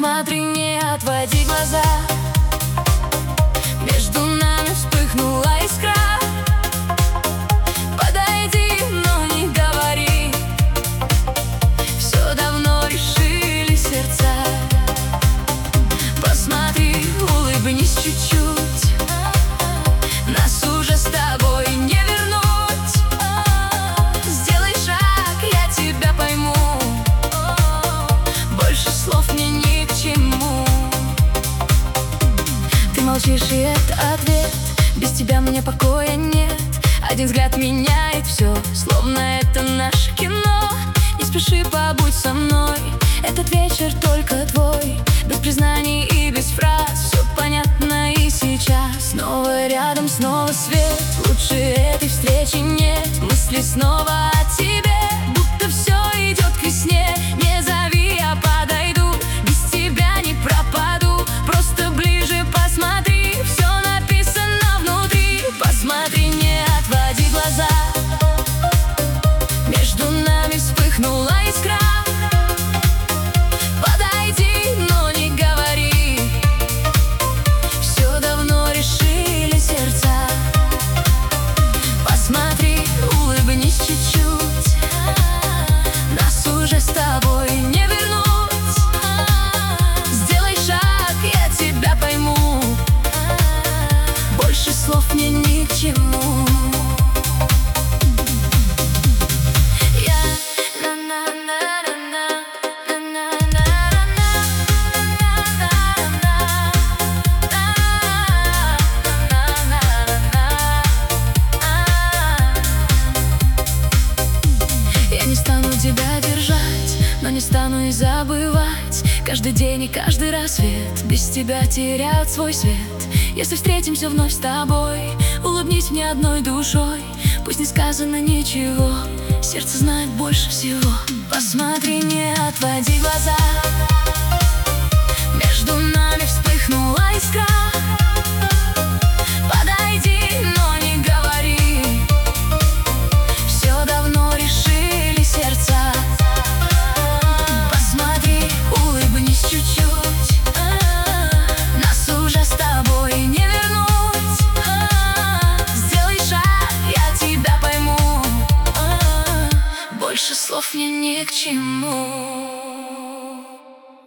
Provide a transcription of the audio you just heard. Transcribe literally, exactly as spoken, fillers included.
Посмотри, не отводи глаза. Между нами вспыхнула искра. Подойди, но не говори. Все давно решили сердца. Посмотри, улыбнись чуть-чуть. Нас уже с тобой не вернуть. Сделай шаг, я тебя пойму. Больше слов мне ни к чему. Ты молчишь, и это ответ. Без тебя мне покоя нет. Один взгляд меняет все, словно это наше кино. Не спеши, побудь со мной. Этот вечер только твой. Без признаний и без фраз все понятно и сейчас. Снова рядом, снова свет. Лучше этой встречи нет. Мысли снова о тебе, будто все идет к весне. Не зови, я подойду. Без тебя не пропаду. Просто ближе посмотри. Все написано внутри. Посмотри, не отводи глаза. Между нами вспыхнула искра. Подойди, но не говори. Все давно решили сердца. Посмотри, улыбнись чуть-чуть. Нас уже с тобой не вернуть. Сделай шаг, я тебя пойму. Больше слов мне ни к чему. Не стану тебя держать, но не стану и забывать. Каждый день и каждый рассвет без тебя теряют свой свет. Если встретимся вновь с тобой, улыбнись мне одной душой. Пусть не сказано ничего, сердце знает больше всего. Посмотри, не отводи глаза. Между нами вспыхнула искра. Подойди, но не говори. Все давно решили сердца. Посмотри, улыбнись чуть-чуть. Нас уже с тобой не вернуть. Сделай шаг, я тебя пойму. Больше слов мне ни к чему.